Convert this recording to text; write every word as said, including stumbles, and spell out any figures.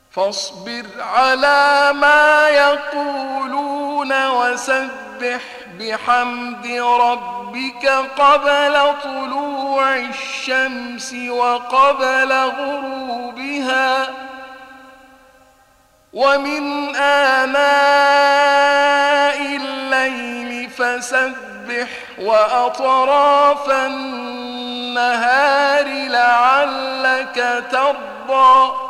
فاصبر على ما يقولون وسبح بحمد ربك قبل طلوع الشمس وقبل غروبها ومن آناء الليل فسبح وأطراف النهار لعلك ترضى